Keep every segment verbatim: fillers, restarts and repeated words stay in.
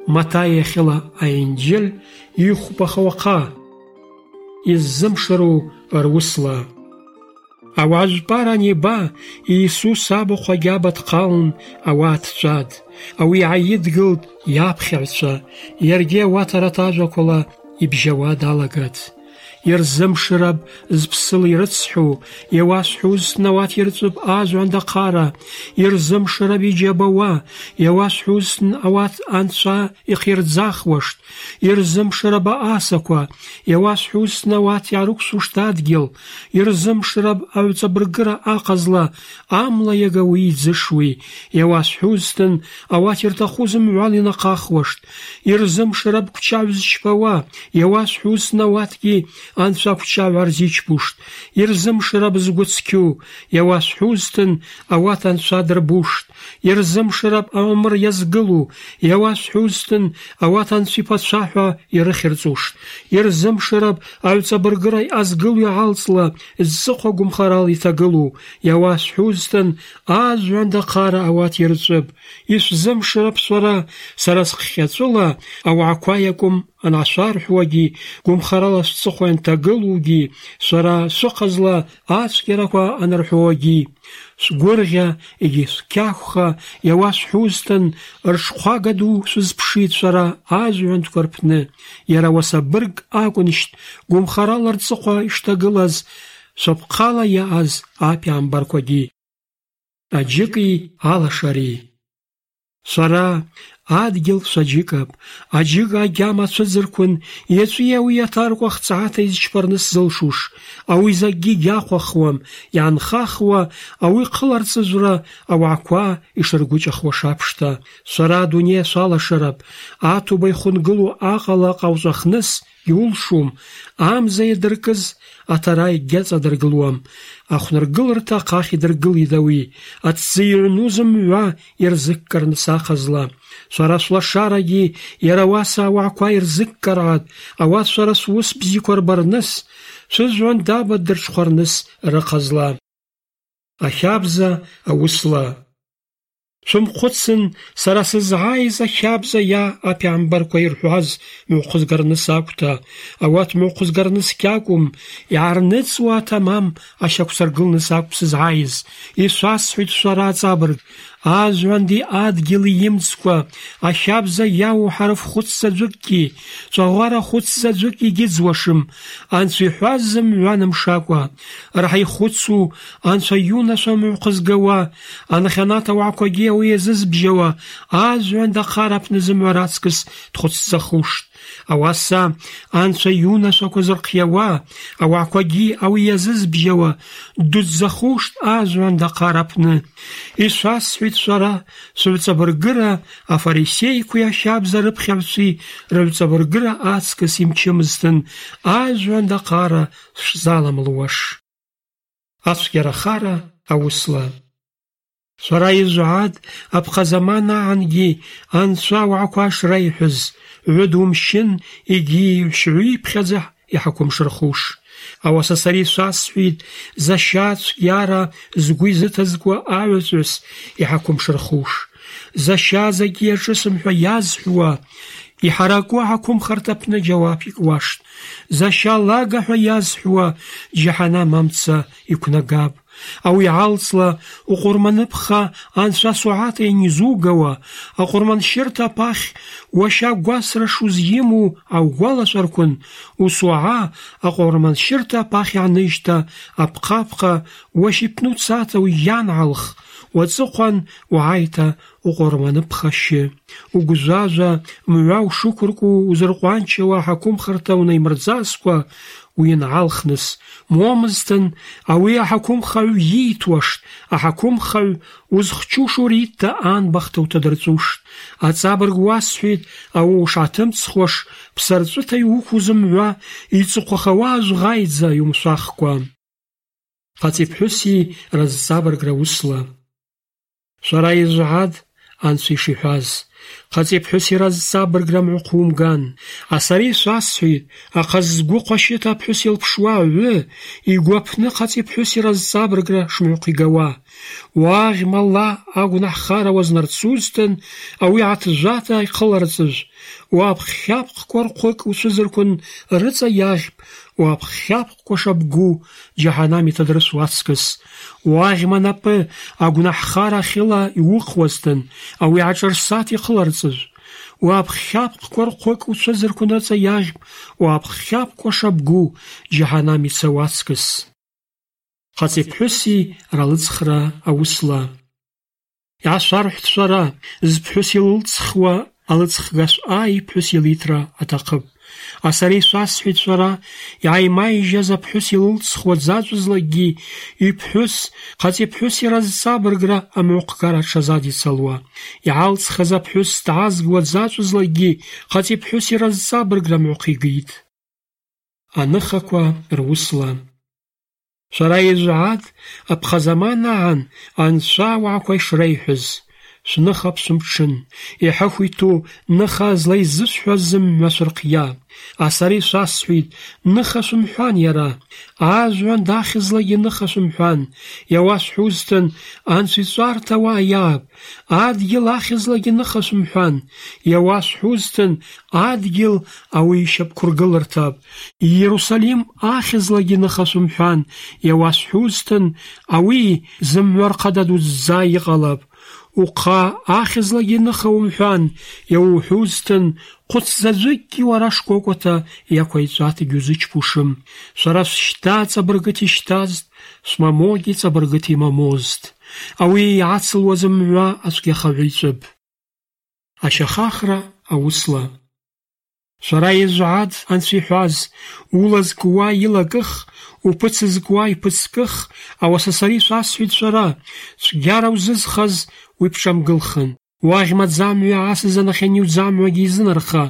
Матай иахьала аинџьыл ихәбаха уаха, иззымшару русла. Ауаа жәпара аниба, Иисус абахә агьаба дхалан ауаа ҭҵәад. Ауи иааидгылт иаԥхьаҩцәа, иаргьы ауаҭаратә ажәақәала ибжьауа далагат. Ирзымшыраб зԥсыла ирыцҳәу, иауасҳәузтәны ауат ирҵәып ажәҩан даҟара, ирзымшыраб иџьабауа, иауасҳәузтәны ауат анцәа ихирӡахуашт, ирзымшыраб аасақәа, иауасҳәузтәны ауат иаарықәсушт адгьыл, ирзымшыраб аҩҵабыргыра аҟазла, амла иага уи иӡышуи, иауасҳәузтәын ауат ирҭаху зымҩала инаҟахуашт, ирзымшыраб қәчаҩ зшьпауа, иауасҳәузтәны ауатгьы анцәа қәчаҩ рзичпушт, ирзымшыраб згәы цқьу, иауасҳәузтәын ауат анцәа дырбушт, ирзымшыраб амыр иазгылу, иауасҳәузтәын ауат анцәа иԥацәаҳәа ирыхьырҵушт, ирзымшыраб аҩҵабыргыра азгылу иаалҵла, зҵыхәа гәымхарала иҭагылу, иауасҳәузтәын ажәҩан даҟара ауат ирҵәып, ишәзымшыраб шәара сара схьаҵәыла ауаақәа иакәым анашәарҳәуагьы, гәымхарала сҵыхәа ианҭагылоугьы, шәара шәыҟазла ацәгьарақәа анырҳәуагьы, шәгәырӷьа егьи шәқьаӷәха, иауасҳәузтәын рҽхәага ду шәызԥшит шәара ажәҩантәқәа рԥны, иара уасабырг акәыншьҭ гәымхарала рҵыхәа ишҭагылаз шәапҟала иааз аԥиамбарқәагьы. Аџьыки алашари. Шәара адгьыл шәаџьыкап, аџьыка агьама цәыӡырқәан, иаҵәи ауи иаҭаркәа хҵааҭа изчпарны сзылшуш, ауи закгьы гьахәахуам, иаанхахуа, ауи хыларҵыжәра ауаақәа ишыргәыҷахуа шаԥшҭа. Шәара адунеи шәалашарап, аҭоуба ихәынгылоу аҟала ҟауҵәахныс иулшум, амза иадыркыз аҭара егьаҵадыргылуам, ахәныргыларҭа ахахь идыргылит ауи, аҭӡы иҩну зымҩа ирзықәкарныс аҟазла. Шәара шәлашарагьы иара уаса ауаақәа ирзықәкараад, ауат шәара шәус бзиақәа рбарныс, шәыжәҩан даба дырҽхәарныс рыҟазла. Ахьабза аусла. Шәымхәыцын, сара сызааиз ахьабза иа аԥиамбарқәа ирҳәаз мҩахәызгарныс акәҭа, ауат мҩахәызгарныс акәым, иаарныҵуа аҭамам ашьақәсыргылныс акәым сызааиз. Ишәасҳәеит шәара аҵабырг, ажәҩанди адгьыли имцқәа, ахьабза иауу ҳарф хәыцзаҵәыкгьы, ҵәаӷәара хәыцзаҵәык егьыӡуашым, анцәа иҳәаз зымҩа нымшакәа, раҳа ихәыцу, анцәа иунашәа мҩахәызгауа, анахьанат ауаақәагьы ауи иазызбжьауа, ажәҩан даҟара аԥны зымҩа раҵкыс дхәыцӡахушт. Ауаса анцәа иунашәақәа зырхиауа, ауаақәагьы ауи иазызбжьауа, дыӡӡахушт ажәҩан даҟара аԥны. Ишәасҳәеит шәара шәыҩҵабыргыра афарисеиқәеи ахьабза рыԥхьаҩцәеи рыҩҵабыргыра аҵкыс имчымызтын, ажәҩан даҟара шәзаламлуаш. Ацәгьарахара аусла. Шәара изҳәад аԥхазаман аангьы анцәа ауаақәа шреиҳәаз, ҩыдумшьын егьи шәҩыԥхьаӡа иҳақәымшырхуш. Ауаса сара ишәасҳәеит зашьа цәгьара згәы изыҭазкуа аҩаҵәыс иҳақәымшырхуш. Зашьа закгьы иаҿысым ҳәа иазҳәуа, иҳаракуа ҳақәымхарҭа аԥны џьауап икуашт. Зашьа лага ҳәа иазҳәуа, џьаҳанам амца иқәнагап. Ауи алҵла уҟурманыԥха анцәа суаҭа ианизугауа, аҟурманшьырҭа аԥахь уашьа гәасра шузиму аугәалашәарқәан, усуаға аҟурманшьырҭа аԥахь иааныжьҭа апҟа-апҟа уашьа иԥны уцата уи ианаалх, уаҵыхәан уааиҭа уҟурманыԥхашьы. Угәжәажәа мҩа ушықәырку узырҟәанчауа аҳақәымхарҭа унаимырӡазкәа уинаалхныс, момызтын ауи аҳақәымхаҩ ииҭуашт, аҳақәымхаҩ узхчушо риҭта аанбахҭа уҭадырҵушт. Аҵабырг уасҳәеит, ауа ушааҭымҵхуаш, ԥсарҵәыҭа иуқәу зымҩа, иҵыхәахауа ажәӷаиӡа иумшәахкәа. Хаҵеиԥҳәыси разҵабыргра усла. Шәара изҳәад анцәа ишиҳәаз, Хаҵеиԥҳәыс иразҵабыргра мҩахә умган. Асара исасҳәеит, аха згәы ҟәашьыҭ аԥҳәыс илԥшуа аҩы, игәы аԥны хаҵеиԥҳәыс иразҵабыргра шмҩахә игауа. Уаӷьма ла агәнаҳхара уазнарцузтын, ауи аҭыжәата ихыларҵыжә. Уаԥхьхьаԥҟқәа рхәык уцәызырқәын рыҵа иаӷьп, уаԥхьхьаԥҟқәа шабгу џьаҳанам иҭадрысуа аҵкыс. Уаӷьма напы агәнаҳхара ахьыла иуҟуазтын, ауи аҿырсат ихыларҵыжә. Уаԥхьхьаԥҟқәа рхәык уцәызырқәын рыҵа иаӷьп, уаԥхьхьаԥқәа шабгу џьаҳанам ицауа аҵкыс. Хаҵеиԥҳәыси ралыҵхра аусла. Иаашәарҳәт шәара, зԥҳәыс илылҵхуа алыҵхгашәа иԥҳәыс илиҭра аҭахып. Асара ишәасҳәеит шәара, иааимаижьаз аԥҳәыс илылҵхуа дзаҵәызлакгьы, иԥҳәыс хаҵеиԥҳәыс иразҵабыргра амҩахәгара дшазадицалуа. Иаалҵхаз аԥҳәыс даазгуа дзаҵәызлакгьы, хаҵеиԥҳәыс иразҵабыргра амҩахә игеит. Аныхақәа русла. Шәара изҳәад, аԥхазаман аан анцәа ауаақәа ишреиҳәаз. Шәныха ԥсымҽын, иҳәахәиҭу ныха зла изысҳәаз зымҩа шәырхиа. Асара ишәасҳәеит, ныха шәымҳәан иара. Ажәҩан дахьызлагьы ныха шәымҳәан. Иауасҳәузтын, анцәа иҵәарҭа ауаа иаап. Адгьыл ахьызлагьы ныха шәымҳәан. Иауасҳәузтын, адгьыл ауи ишьапқәа ргыларҭап. Иерусалим ахьызлагьы ныха шәымҳәан. Иауасҳәузтын, ауи зымҩа рхада дуӡӡа иҟалап. Уҟа ахьызлагьы ныха умҳәан, иауҳәузтын, хәыцзаҵәыкгьы уара шкәакәата иақәиҵәаҭагьы узычԥушым. Шәара шәшьҭа ҵабыргыҭ ишьҭазт, шәмамогьы ҵабыргыҭ имамозт. Ауи иацылуа зымҩа ацәгьахаҩы иҵәып. Ашьахахра аусла. Шәара изҳәад анцәа иҳәаз, ула зкуа илагых, уԥыцы зкуа иԥыцкых, ауаса сара ишәасҳәеит шәара, цәгьара узызхаз уи бҿамгылхан. Уаӷьма ӡамҩа аасыз анахьани уӡамҩагьы изынарха.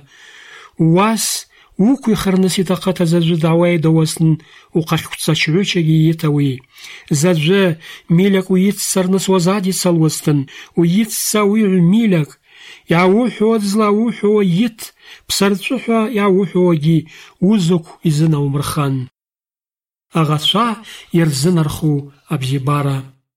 Уас уқәихырныс иҭахыт аӡәы даауеидауазтын, уҟахьқәҵа чҩычагьы иит ауи. Заӡәы миляк уиццарныс уазадицалуазтын, уицца уиҩ миляк. Иаауҳәауа дызлаауҳәауа ит, ԥсарҵәыҳәа иаауҳәауагьы узықә изынаумырхан. Аӷацәа ирзынарху абзиабара.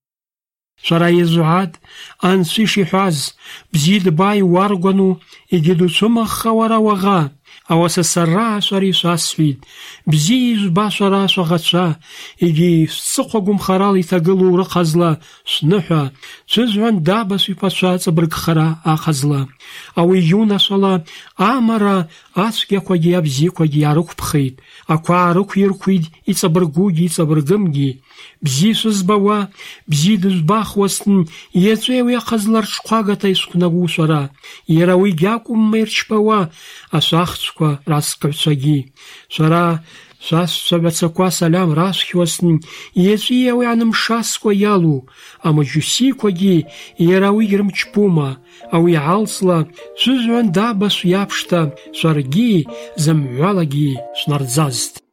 Шәара изҳәад, анцәа ишиҳәаз, бзиа дбааи уаргәану, егьи дуцәымыӷха уара уаӷа. Ауаса сара шәара ишәасҳәеит, бзиа ижәба шәара шәаӷацәа, егьи шәҵыхәа гәамхарала иҭагылоу рыҟазла шәныҳәа, цәызҳәан даба шәиԥацәа ҵабыргхара аҟазла. Ауи иунашәала амара ацәгьақәагьы абзиақәагьы иаарықәԥхеит, ақәа аарықәирқәит иҵабыргугьы иҵабыргымгьы. Бзиа шәызбауа, бзиа дыжәбахуазтын, иаҵәа уи аҟазла рҽхәагата ишәықәнагоу шәара. Иара уигьы акәымма ирҽԥауа ашәахцәқәа раҵкыҩцәагьы. Шәара шәасцәа салам расхьуазтын, иаҵәи ауи анымшаскәа иалоу, амаџьусиқәагьы иара уи ирымчԥума. Ауи иаалҵла, шәызҳәан даба шәиаԥшта, шәаргьы зымҩалагьы шәнарӡазт.